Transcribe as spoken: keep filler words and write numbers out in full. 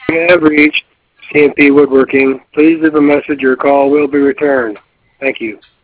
You have reached C and P Woodworking. Please leave a message or call will be returned. Thank you.